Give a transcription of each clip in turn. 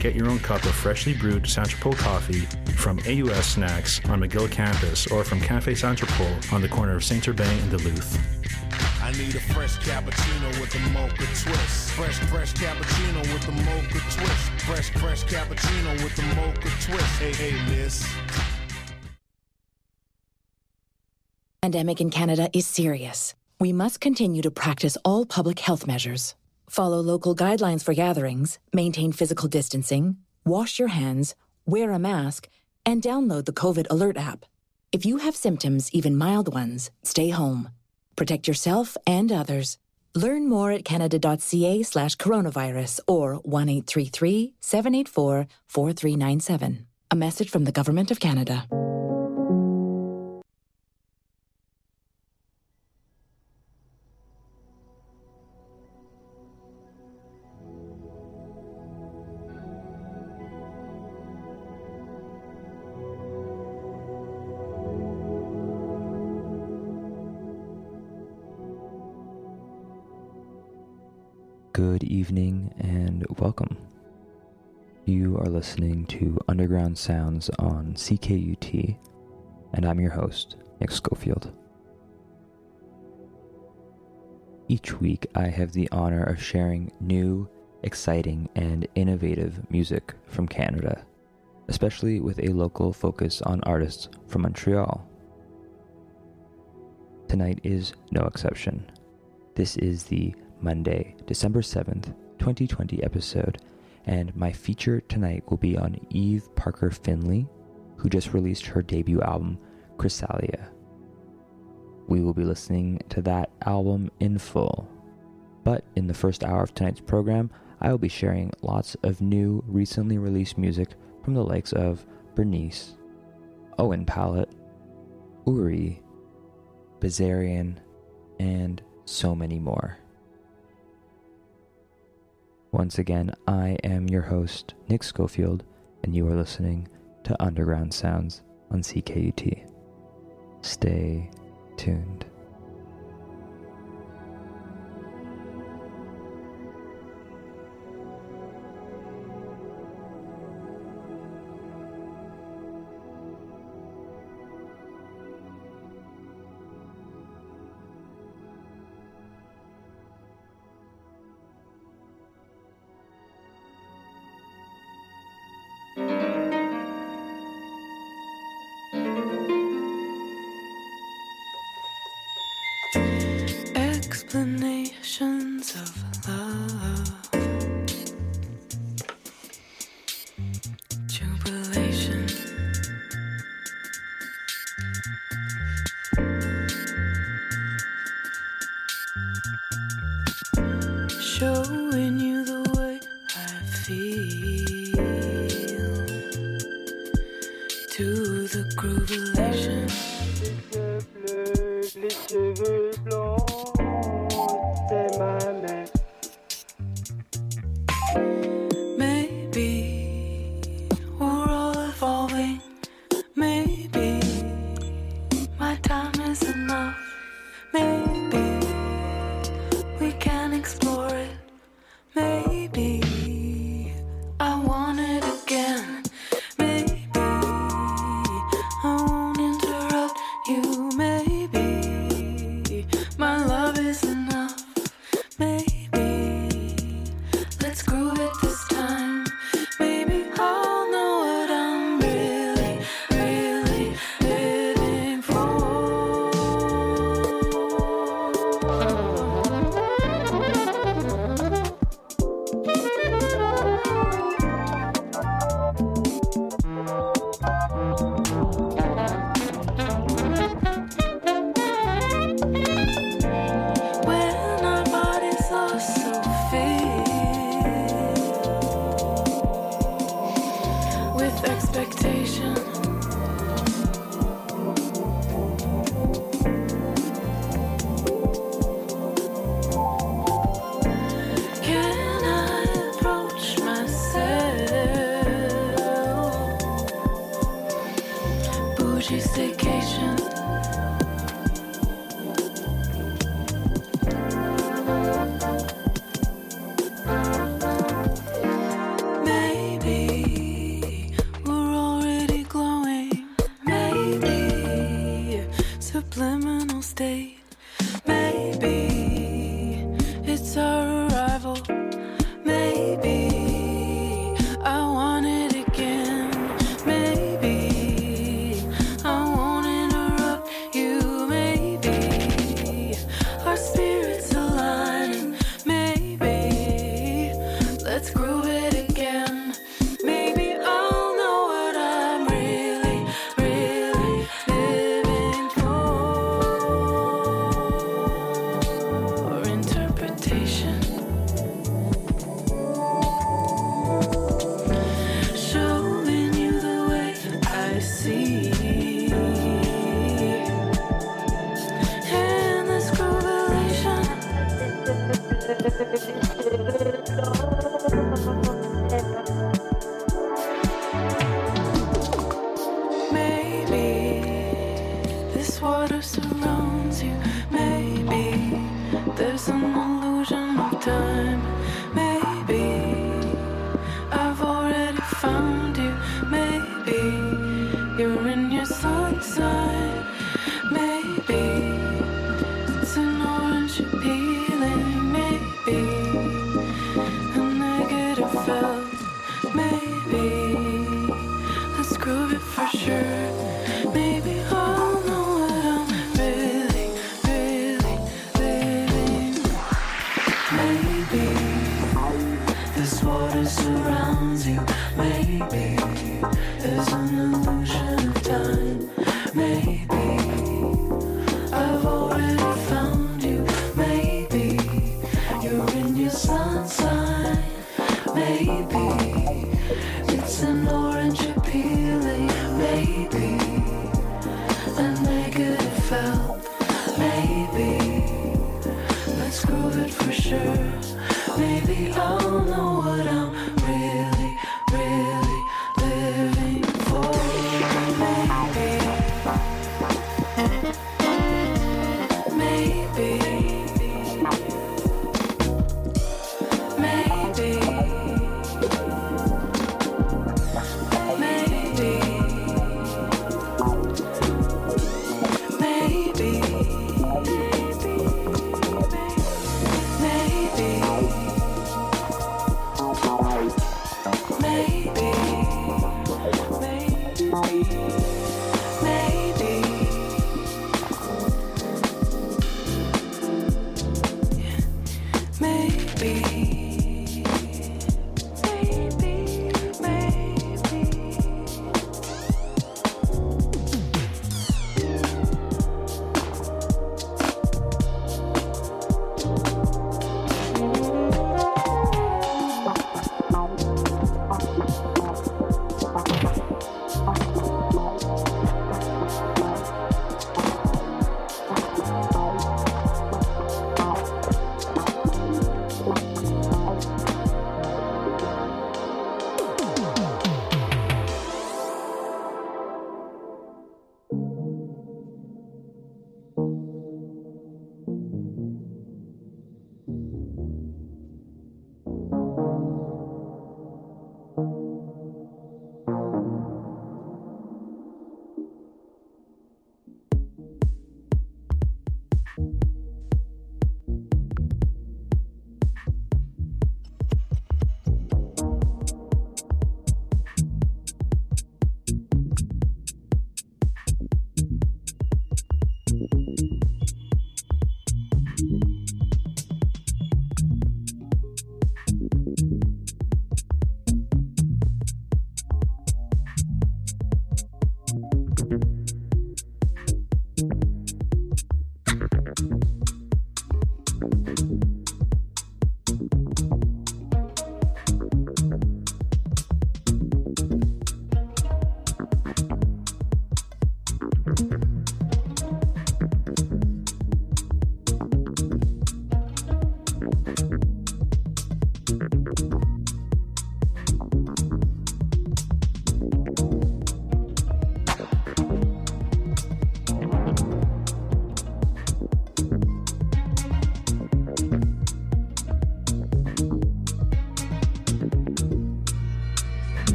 get your own cup of freshly brewed Saint-Tropol coffee from AUS Snacks on McGill campus or from Café Saint-Tropol on the corner of Saint-Urbain and Duluth. I need a fresh cappuccino with a mocha twist. Fresh cappuccino with the mocha twist. Fresh cappuccino with the mocha twist. Hey, miss. The pandemic in Canada is serious. We must continue to practice all public health measures. Follow local guidelines for gatherings, maintain physical distancing, wash your hands, wear a mask, and download the COVID Alert app. If you have symptoms, even mild ones, stay home. Protect yourself and others. Learn more at canada.ca/coronavirus or 1-833-784-4397. A message from the Government of Canada. Good evening and welcome. You are listening to Underground Sounds on CKUT, and I'm your host, Nick Schofield. Each week I have the honor of sharing new, exciting, and innovative music from Canada, especially with a local focus on artists from Montreal. Tonight is no exception. This is the Monday, December 7th, 2020 episode, and my feature tonight will be on Eve Parker Finley, who just released her debut album, Chrysalia. We will be listening to that album in full. But in the first hour of tonight's program, I will be sharing lots of new, recently released music from the likes of Bernice, Owen Pallett, Uri, Bazarian, and so many more. Once again, I am your host, Nick Schofield, and you are listening to Underground Sounds on CKUT. Stay tuned. Explanations of love, jubilation, showing you the way I feel to the groovulation. Les cheveux blancs, c'est ma mère. Maybe we're all evolving. Maybe my time is enough. Maybe we can explore it. Maybe I want it again. Maybe I won't interrupt you. Maybe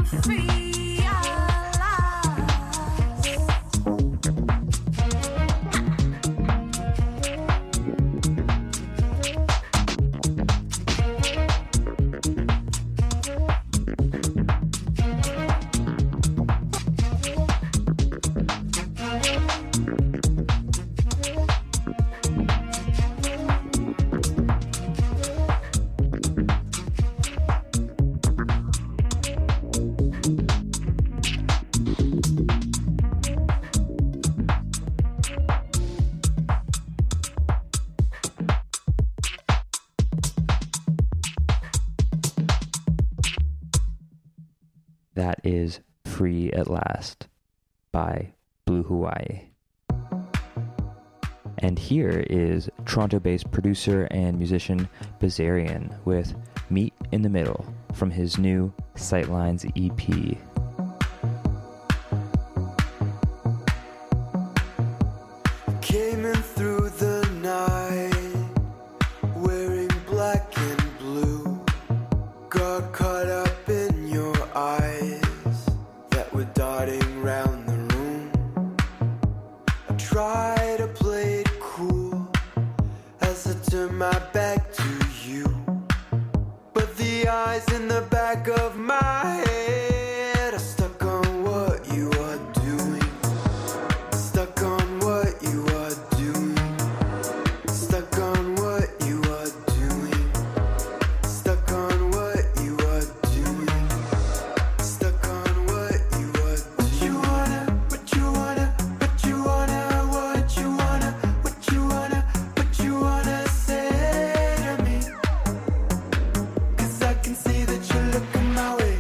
That is Free at Last by Blue Hawaii. And here is Toronto-based producer and musician Bazarian with Meet in the Middle from his new Sightlines EP. Came in through the night, wearing black and blue. Got caught up in your eyes that were darting round the room. I tried to play it cool as I turned my back to you, but the eyes in the back of my head are stuck on what you are doing. Stuck on what you are doing. Stuck on what you are doing. Stuck on what you are doing. Stuck on what you are doing. What you wanna, what you wanna, what you wanna, what you wanna, what you wanna say to me. 'Cause I can see that you're looking my way.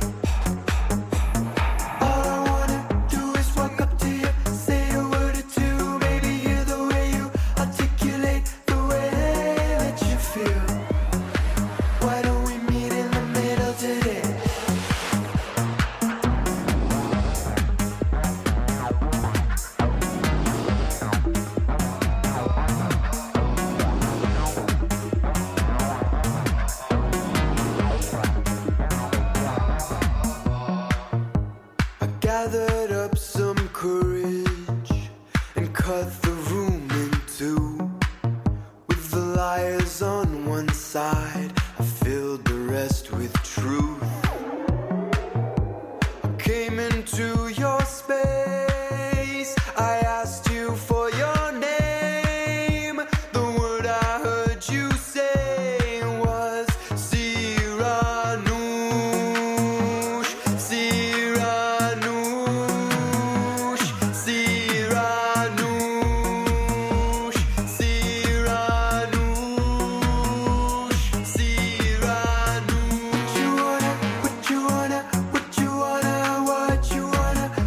All I wanna do is walk up to you, say a word or two, maybe hear the way you articulate the way that you feel. Why don't we meet in the middle today? I gathered up some courage and cut the room in two. With the liars on one side, I filled the rest with truth. I came into your space, I asked you for your name. The word I heard you say was Siranush, Siranush, Siranush, Siranush, Siranush. What you wanna, what you wanna, what you wanna, what you wanna,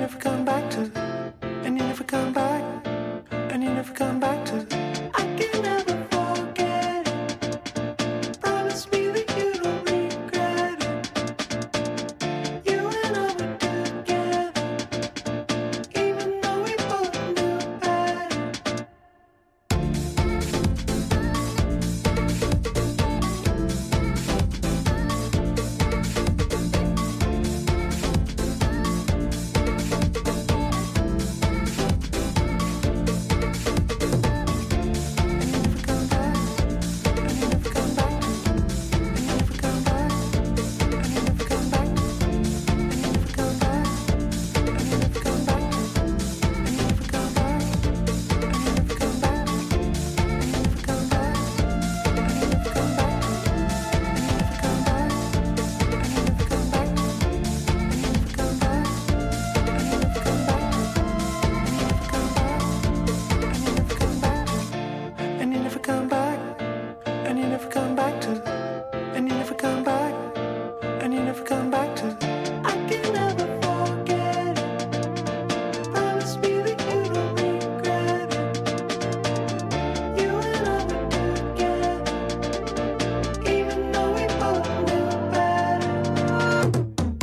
never come back to, and you never come back, and you never come back to. I can never forget it. Promise me that you don't regret it. You and I were together, even though we both knew better. And you never come back, and you never come back to, and you never come back, and you never come back to. I can never forget it. Promise me that you don't regret it. You and I were together, even though we both knew better.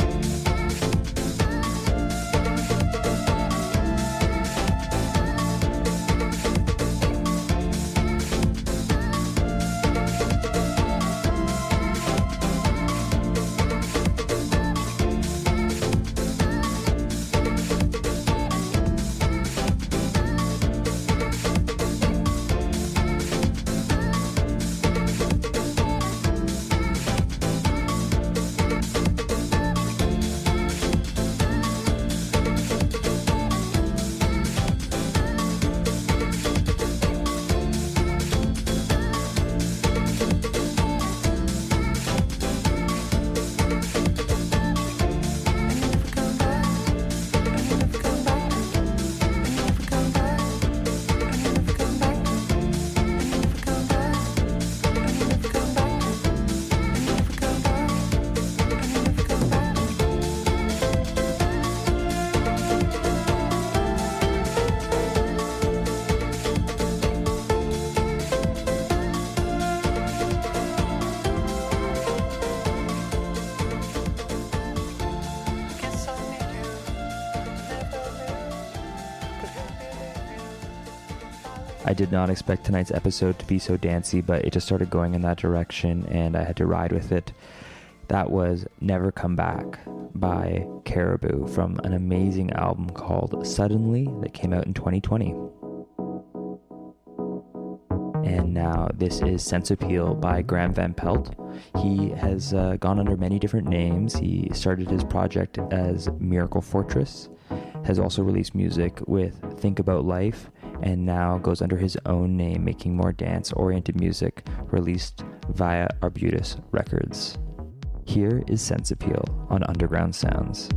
I did not expect tonight's episode to be so dancey, but it just started going in that direction and I had to ride with it. That was Never Come Back by Caribou from an amazing album called Suddenly that came out in 2020. And now this is Sense Appeal by Graham Van Pelt. He has gone under many different names. He started his project as Miracle Fortress, has also released music with Think About Life, and now goes under his own name, making more dance-oriented music released via Arbutus Records. Here is Sense Appeal on Underground Sounds.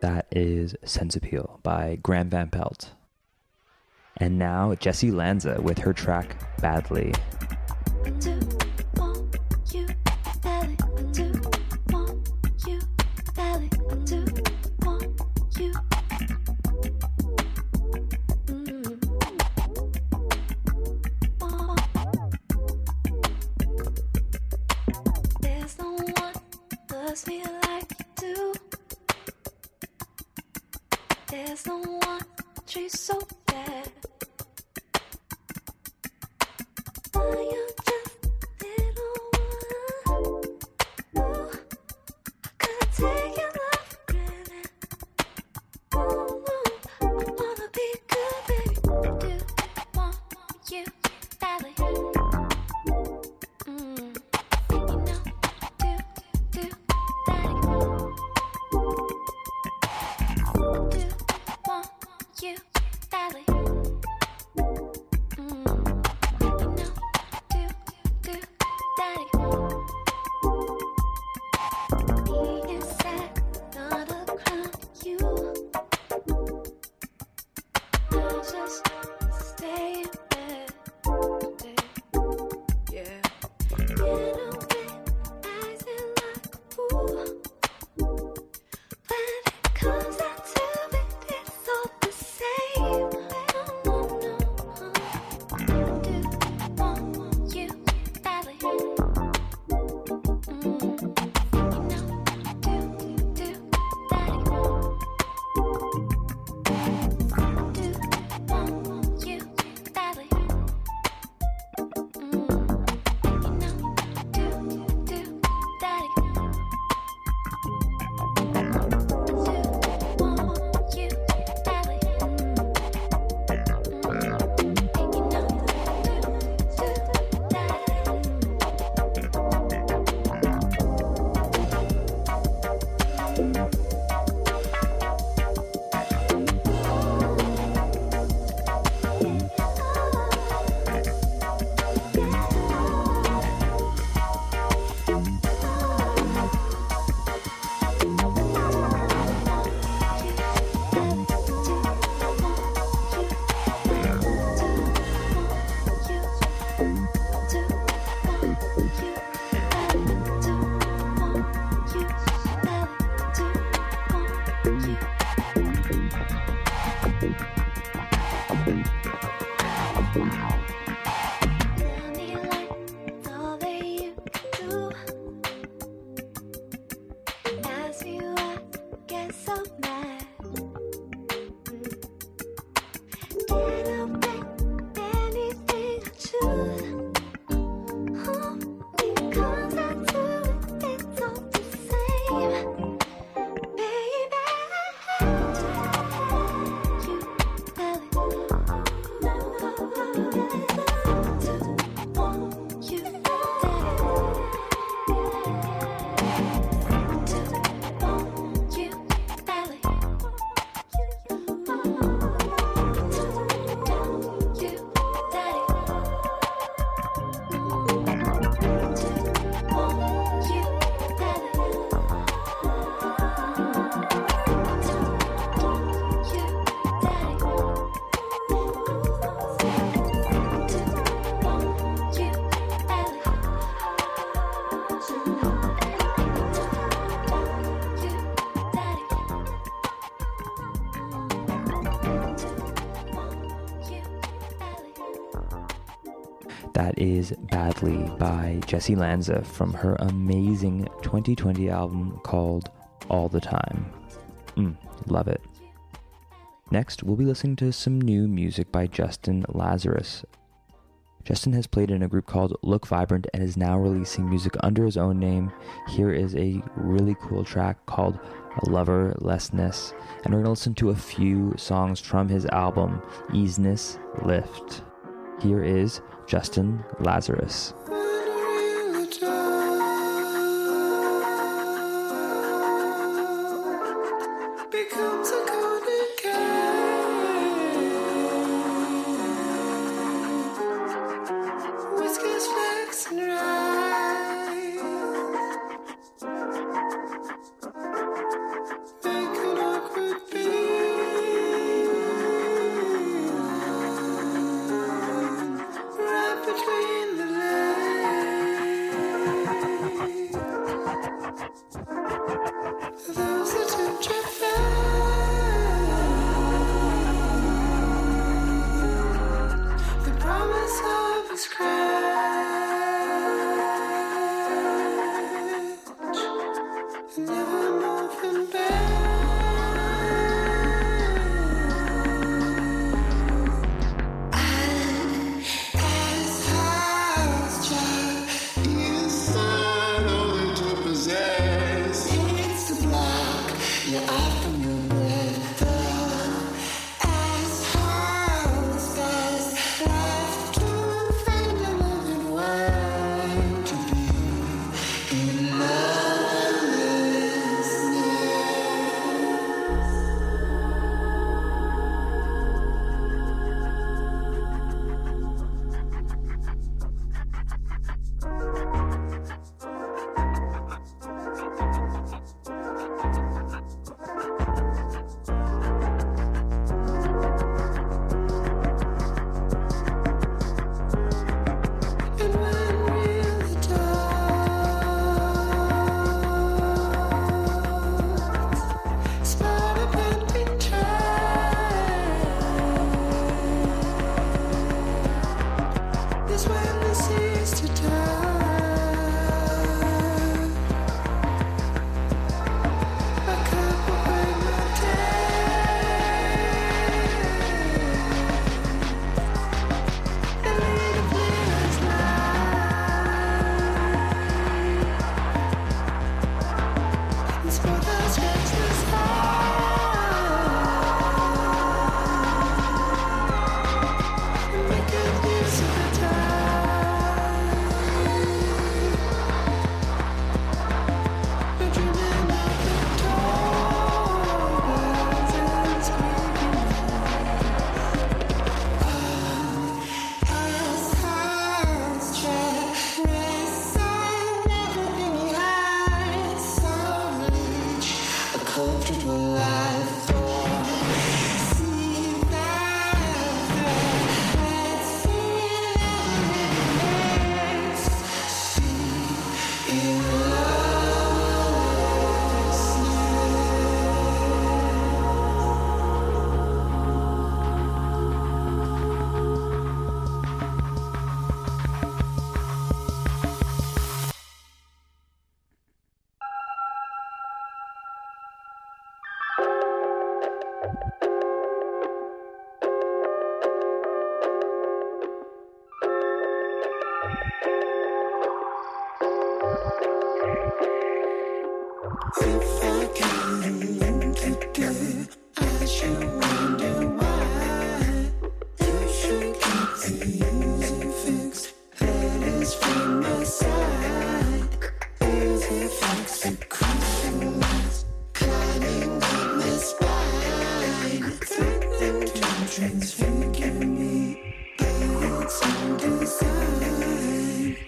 That is Sense Appeal by Graham Van Pelt. And now Jessie Lanza with her track Badly. There's no one treats so bad. Oh, you're just little one. Oh, I couldn't take your love for granted. Oh, I wanna be good, baby. Do want you badly. You know, do daddy. You badly. You know, do daddy. Being sad, not a crime to you. I just stay in bed. Yeah. Get away, acting like a fool. When it comes down to it, it's all the same. Do want you badly. You know, do daddy. Do want you badly. You know, do daddy. That is Badly by Jessie Lanza from her amazing 2020 album called All the Time. Love it. Next, we'll be listening to some new music by Justin Lazarus. Justin has played in a group called Look Vibrant and is now releasing music under his own name. Here is a really cool track called Loverlessness, and we're going to listen to a few songs from his album Easiness Lift. Here is Justin Lazarus. Becomes a golden game. Whiskers, flags, and rye. Make an awkward cease to die. I can't break my day. And lead a blameless life. And spot that scratch the sky. And make good use of the time. We're dreaming of the tall birds and screaming. If I can live today, I should wonder why. You should keep the easy fix that is from my side. Easy fix that crystallized, climbing up my spine, threatening to transfigure me by its own design.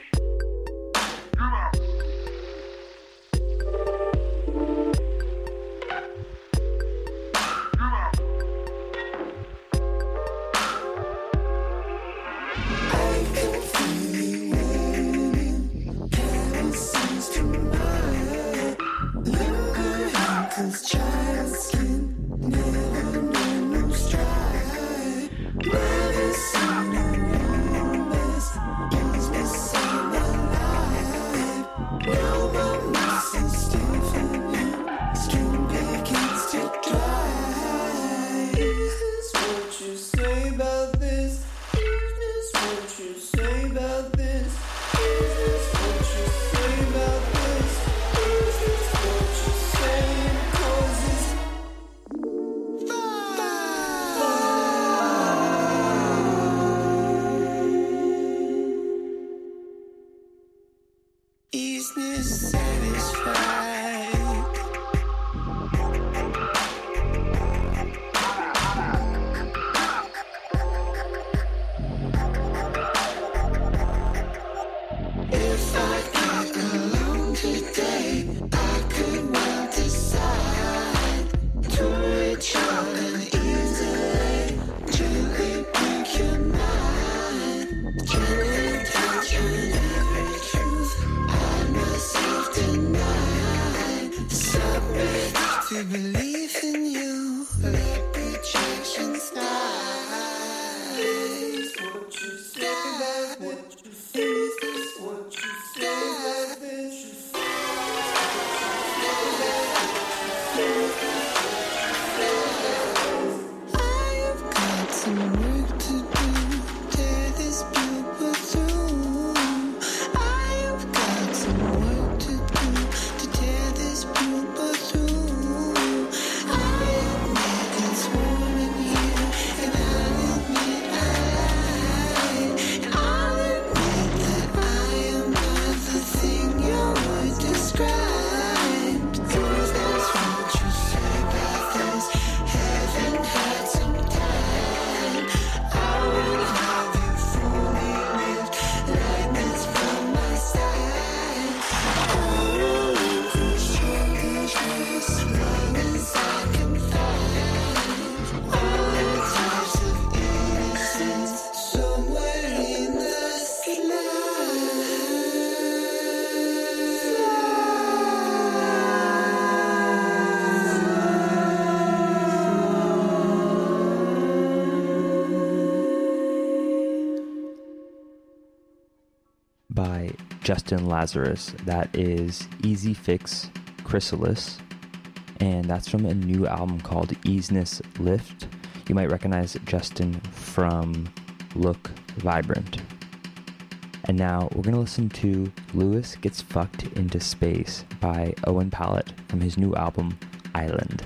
Is this satisfied? If I get alone today, I could not decide to reach out and easily, gently break your mind, gently touch on every truth I myself deny. Submit to belief in you, let rejection slide. Is what you say about what you feel. What you say about this? I've got some work to do, tear this paper through. I've got some work to do, to tear this paper through. by Justin Lazarus. That is Easy Fix Chrysalis, and that's from a new album called Easiness Lift. You might recognize Justin from Look Vibrant. And now we're going to listen to Lewis Gets Fucked Into Space by Owen Pallett from his new album Island.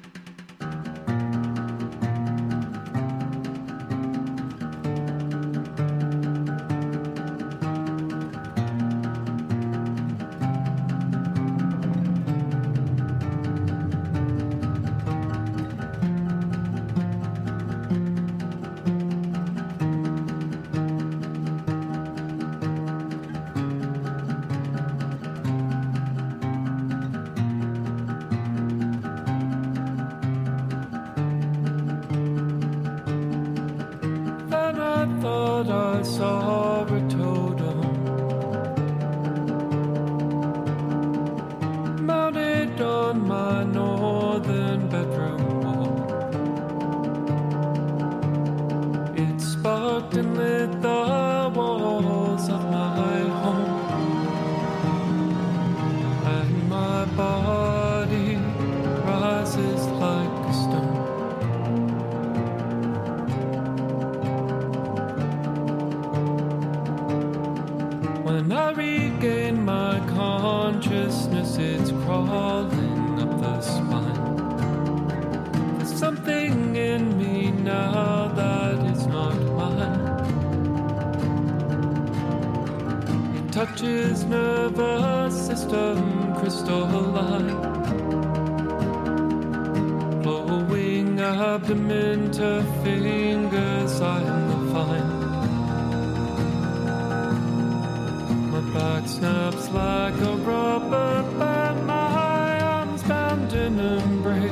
Touches nervous system crystalline, flowing abdomen to fingers I'm fine. My back snaps like a rubber band, my arms bound in embrace.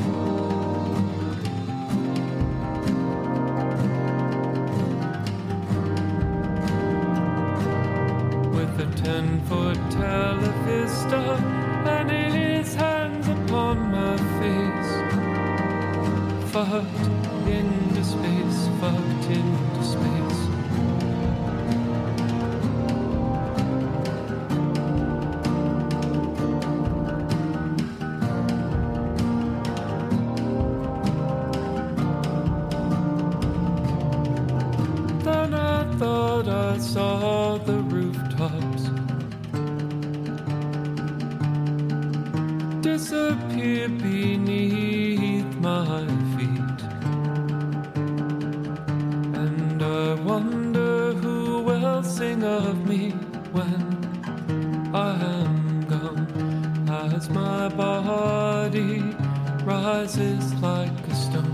A 10-foot televista and his hands upon my face. Fucked into space, fucked into space. Then I thought I saw the rooftops disappear beneath my feet, and I wonder who will sing of me when I am gone, as my body rises like a stone.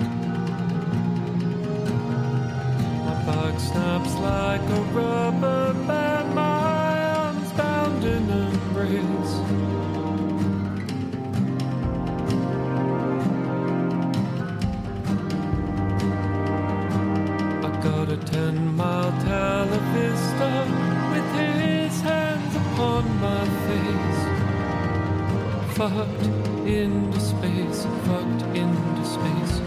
My back snaps like a rubber band, my arms bound in embrace. Got a 10-mile televista with his hands upon my face. Fucked into space, fucked into space.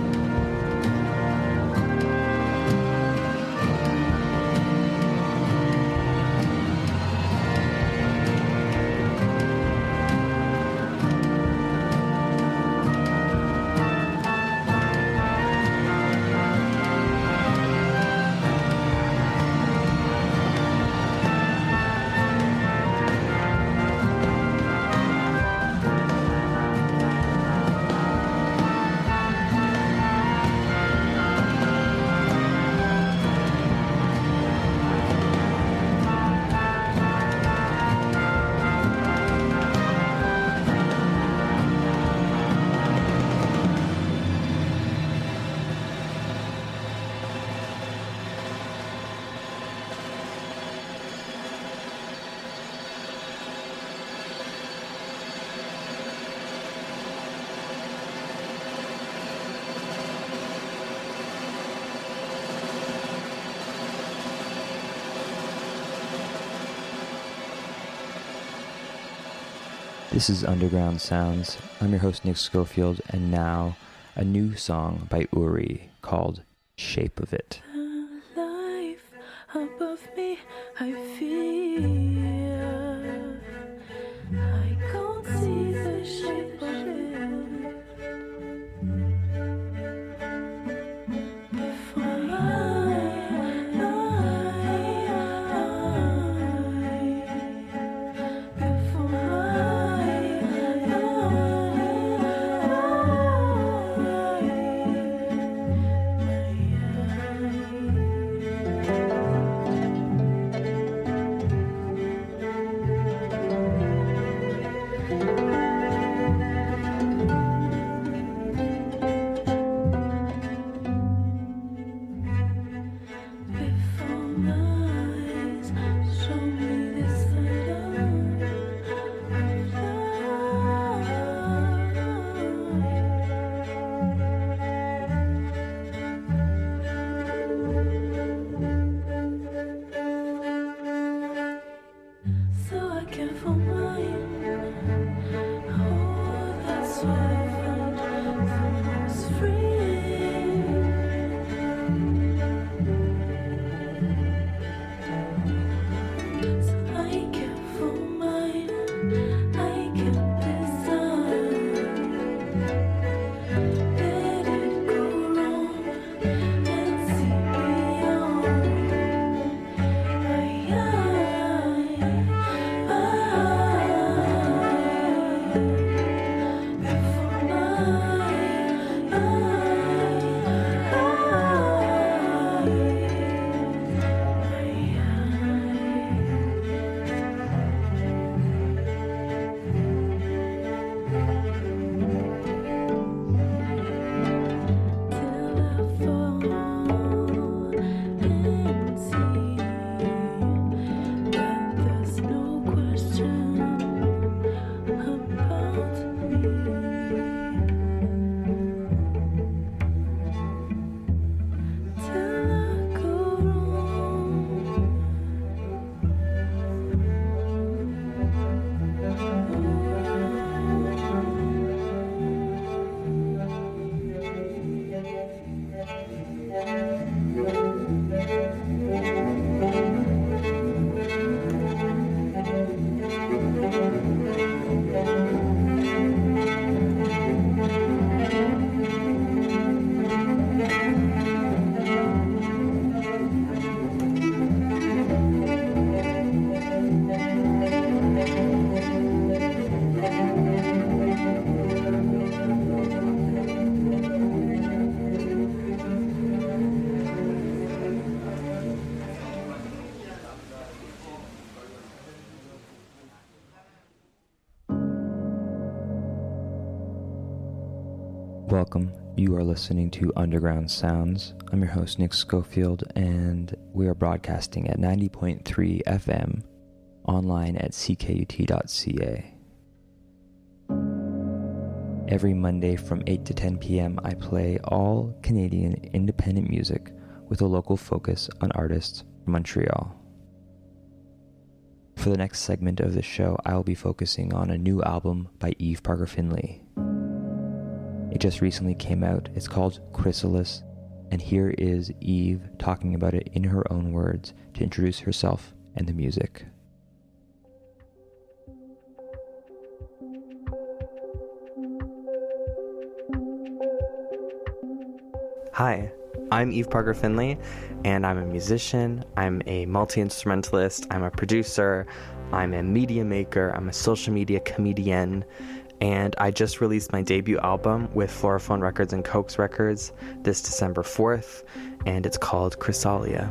This is Underground Sounds. I'm your host, Nick Schofield, and now a new song by Uri called Shape of It. Life above me, I fear I can't see the shape of it before Welcome. You are listening to Underground Sounds. I'm your host, Nick Schofield, and we are broadcasting at 90.3 FM, online at ckut.ca. Every Monday from 8 to 10 p.m., I play all Canadian independent music with a local focus on artists from Montreal. For the next segment of the show, I will be focusing on a new album by Eve Parker Finley. It just recently came out. It's called Chrysalis, and here is Eve talking about it in her own words to introduce herself and the music. Hi, I'm Eve Parker Finley, and I'm a musician, I'm a multi-instrumentalist, I'm a producer, I'm a media maker, I'm a social media comedian, and I just released my debut album with Florophone Records and Cokes Records this December 4th, and it's called Chrysalia.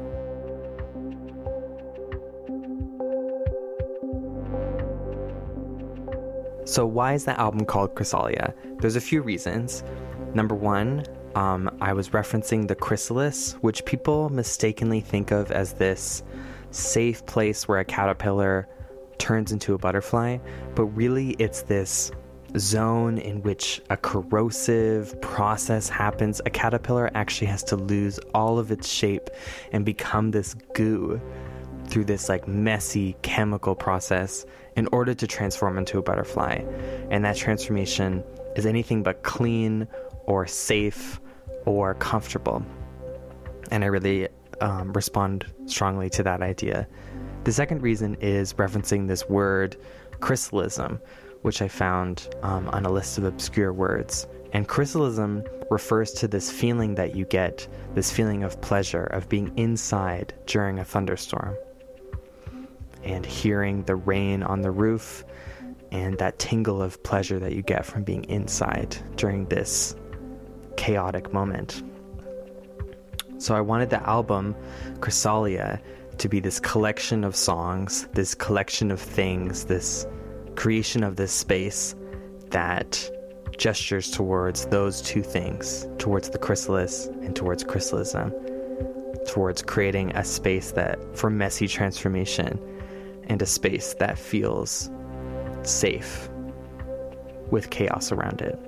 So why is the album called Chrysalia? There's a few reasons. Number one, I was referencing the chrysalis, which people mistakenly think of as this safe place where a caterpillar turns into a butterfly, but really it's this zone in which a corrosive process happens. A caterpillar actually has to lose all of its shape and become this goo through this like messy chemical process in order to transform into a butterfly. And that transformation is anything but clean or safe or comfortable. And I really respond strongly to that idea. The second reason is referencing this word chrysalism, which I found on a list of obscure words. And chrysalism refers to this feeling that you get, this feeling of pleasure, of being inside during a thunderstorm and hearing the rain on the roof, and that tingle of pleasure that you get from being inside during this chaotic moment. So I wanted the album Chrysalia to be this collection of songs, this collection of things, this creation of this space that gestures towards those two things, towards the chrysalis and towards chrysalism, towards creating a space that for messy transformation and a space that feels safe with chaos around it.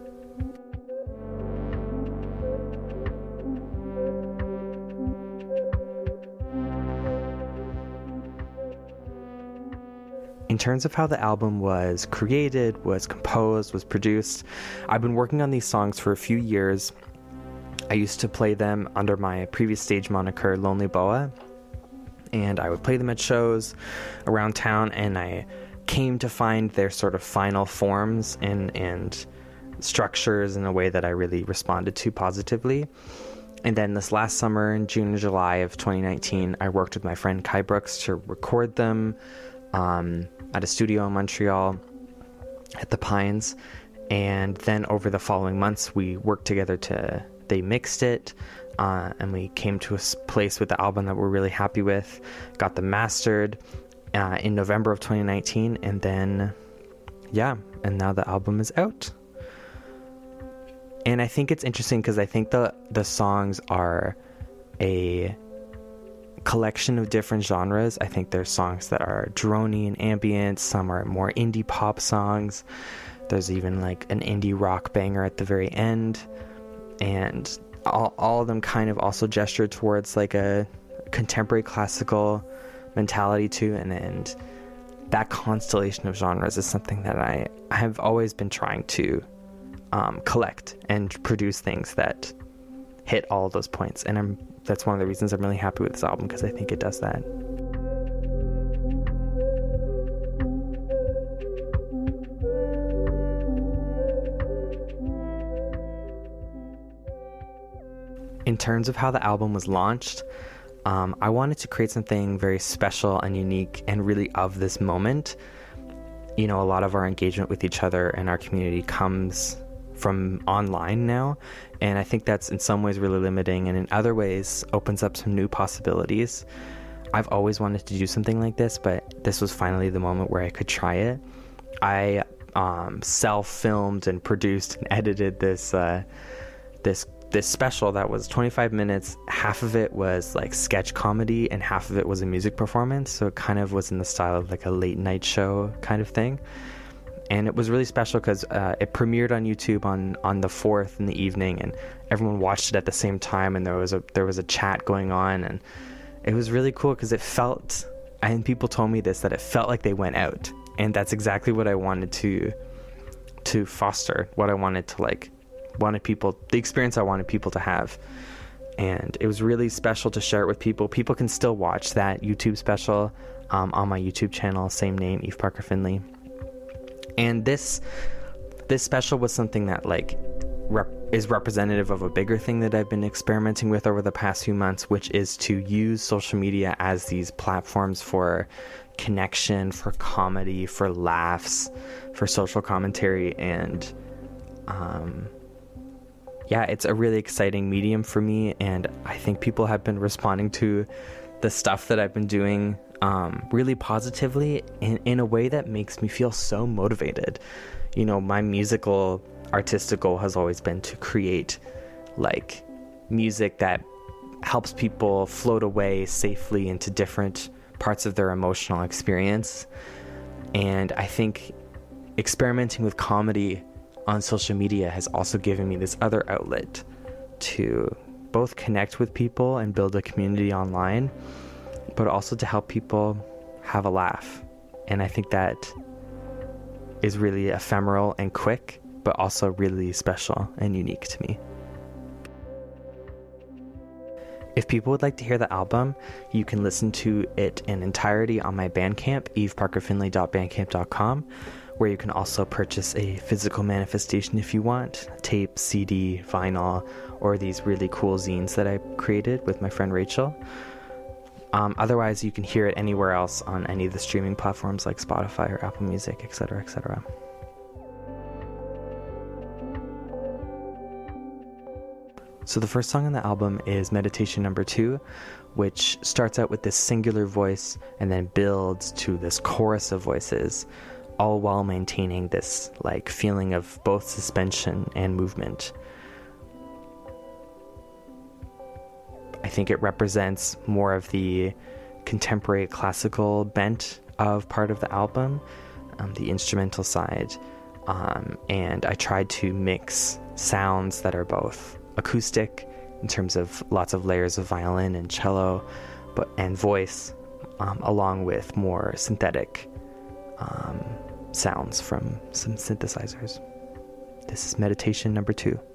In terms of how the album was created, was composed, was produced, I've been working on these songs for a few years. I used to play them under my previous stage moniker, Lonely Boa, and I would play them at shows around town, and I came to find their sort of final forms and structures in a way that I really responded to positively. And then this last summer, in June and July of 2019, I worked with my friend Kai Brooks to record them at a studio in Montreal at the Pines. And then over the following months, we worked together they mixed it, and we came to a place with the album that we're really happy with, got them mastered in November of 2019, and then, and now the album is out. And I think it's interesting because I think the songs are a collection of different genres. I think there's songs that are droney and ambient, some are more indie pop songs, there's even like an indie rock banger at the very end, and all of them kind of also gesture towards like a contemporary classical mentality too, and that constellation of genres is something that I have always been trying to collect and produce things that hit all of those points, and that's one of the reasons I'm really happy with this album, because I think it does that. In terms of how the album was launched, I wanted to create something very special and unique and really of this moment. You know, a lot of our engagement with each other and our community comes from online now, and I think that's in some ways really limiting, and in other ways opens up some new possibilities. I've always wanted to do something like this, but this was finally the moment where I could try it. I self-filmed and produced and edited this special that was 25 minutes. Half of it was like sketch comedy and half of it was a music performance, so it kind of was in the style of like a late night show kind of thing. And it was really special because it premiered on YouTube on the 4th in the evening, and everyone watched it at the same time, and there was a chat going on, and it was really cool because it felt, and people told me this, that it felt like they went out, and that's exactly what I wanted to foster, what I wanted to the experience I wanted people to have. And it was really special to share it with people. People can still watch that YouTube special on my YouTube channel, same name, Eve Parker Finley. And this special was something that is representative of a bigger thing that I've been experimenting with over the past few months, which is to use social media as these platforms for connection, for comedy, for laughs, for social commentary. And it's a really exciting medium for me, and I think people have been responding to the stuff that I've been doing really positively in a way that makes me feel so motivated. You know, my artistic goal has always been to create like music that helps people float away safely into different parts of their emotional experience. And I think experimenting with comedy on social media has also given me this other outlet to both connect with people and build a community online, but also to help people have a laugh. And I think that is really ephemeral and quick, but also really special and unique to me. If people would like to hear the album, you can listen to it in entirety on my Bandcamp, eveparkerfinley.bandcamp.com, where you can also purchase a physical manifestation if you want, tape, CD, vinyl, or these really cool zines that I created with my friend Rachel. Otherwise, you can hear it anywhere else on any of the streaming platforms like Spotify or Apple Music, etc., etc. So the first song on the album is Meditation Number 2, which starts out with this singular voice and then builds to this chorus of voices, all while maintaining this like feeling of both suspension and movement. I think it represents more of the contemporary classical bent of part of the album, the instrumental side, and I tried to mix sounds that are both acoustic in terms of lots of layers of violin and cello, and voice, along with more synthetic sounds from some synthesizers. This is Meditation Number 2.